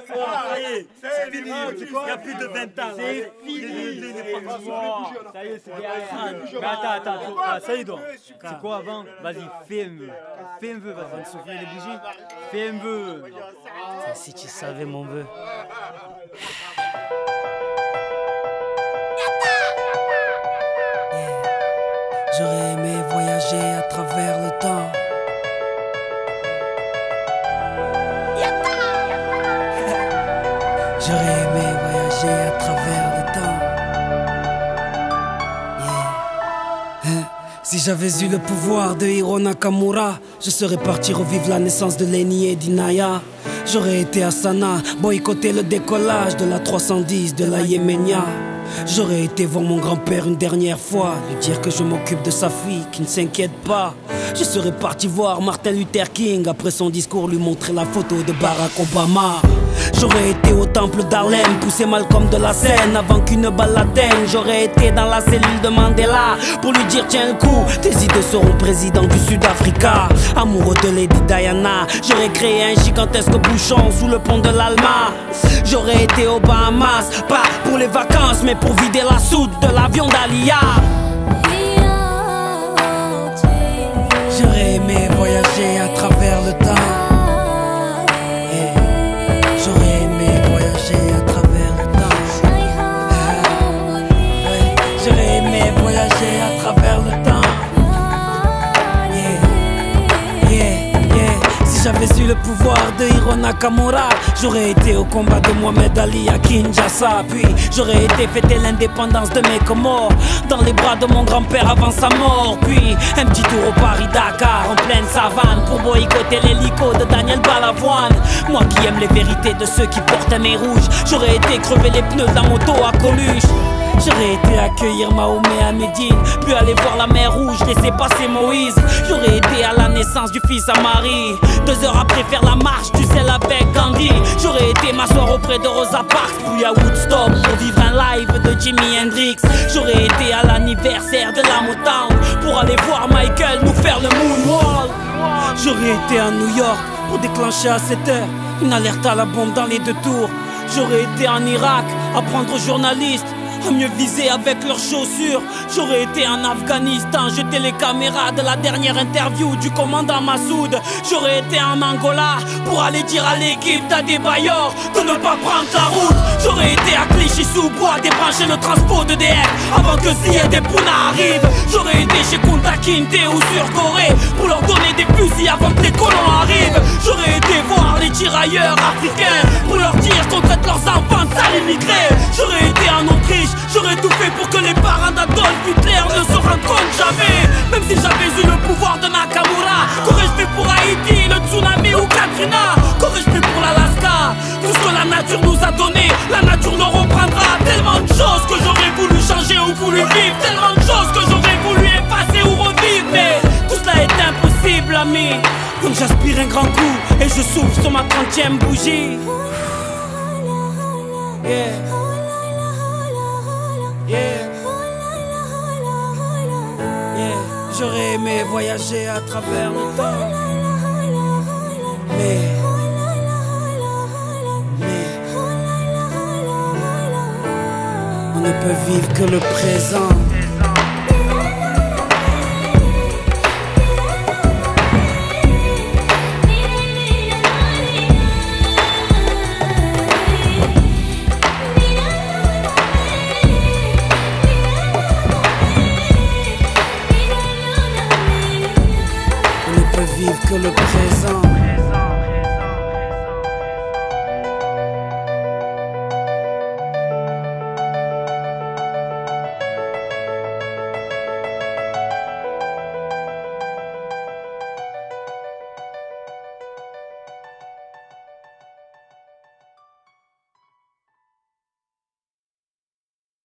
Ça y est, c'est fini. Il n'y a plus de 20 ans. C'est fini. Ça y est, c'est derrière. Attends, ça y est donc. C'est quoi avant? Vas-y, fais un vœu. Fais un vœu, vas-y. Sophie, les bougies. Fais un vœu. Si tu savais mon vœu. J'aurais aimé voyager à travers le temps. J'aurais aimé voyager à travers le temps. Si j'avais eu le pouvoir de Hiro Nakamura, je serais parti revivre la naissance de Lenny et d'Inaya. J'aurais été à Sanaa, boycotter le décollage de la 310 de la Yéménia. J'aurais été voir mon grand-père une dernière fois, lui dire que je m'occupe de sa fille, qui ne s'inquiète pas. Je serais parti voir Martin Luther King, après son discours lui montrer la photo de Barack Obama. J'aurais été au temple d'Harlem, pousser Malcolm de la scène avant qu'une balle l'atteigne. J'aurais été dans la cellule de Mandela pour lui dire tiens le coup, tes idées seront président du Sud-Africa. Amoureux de Lady Diana, j'aurais créé un gigantesque bouchon sous le pont de l'Alma. J'aurais été aux Bahamas, pas pour les vacances mais pour vider la soute de l'avion d'Alia. J'aurais aimé voyager à travers le temps. J'aurais aimé voyager à travers le temps. J'aurais aimé voyager à travers le temps. Si j'avais eu le pouvoir de Hiro Nakamura, j'aurais été au combat de Mohamed Ali à Kinshasa. Puis j'aurais été fêter l'indépendance de mes Comores dans les bras de mon grand-père avant sa mort. Puis un petit tour au Paris-Dakar en pleine savane pour boycotter l'hélico de Daniel Balavoine. Moi qui aime les vérités de ceux qui portent un nez rouge, j'aurais été crever les pneus de la moto à Coluche. J'aurais été accueillir Mahomet à Médine, puis aller voir la mer Rouge, laisser passer Moïse. J'aurais été à la naissance du fils à Marie, 2 heures après faire la marche du sel avec Gandhi. J'aurais été m'asseoir auprès de Rosa Parks, puis à Woodstock pour vivre un live de Jimi Hendrix. J'aurais été à l'anniversaire de la Motown pour aller voir Michael nous faire le moonwalk. J'aurais été à New York pour déclencher à 7 heures une alerte à la bombe dans les 2 tours. J'aurais été en Irak apprendre aux journalistes à mieux viser avec leurs chaussures. J'aurais été en Afghanistan, jeter les caméras de la dernière interview du commandant Massoud. J'aurais été en Angola pour aller dire à l'équipe d'Adebayor de ne pas prendre la route. J'aurais été à Clichy-sous-Bois débrancher le transport d'EDF avant que Ziyad et Pouna arrivent. J'aurais été chez Kunta Kinte ou sur Corée pour leur donner des fusils avant que les colons arrivent. J'aurais été voir les tirailleurs africains pour leur dire qu'on traite leurs enfants de sales immigrés. J'aurais été en Autriche, j'aurais tout fait pour que les parents d'Adolf Hitler ne se rendent compte jamais. Même si j'avais eu le pouvoir de Nakamura, qu'aurais-je fait pour Haïti, le tsunami ou Katrina? Qu'aurais-je fait pour l'Alaska? Tout ce que la nature nous a donné, la nature le reprendra. Tellement de choses que j'aurais voulu changer ou voulu vivre, tellement de choses que j'aurais voulu effacer ou revivre. Mais tout cela est impossible, ami. Donc j'aspire un grand coup et je souffle sur ma 30e bougie. J'aurais aimé voyager à travers le temps, mais on ne peut vivre que le présent.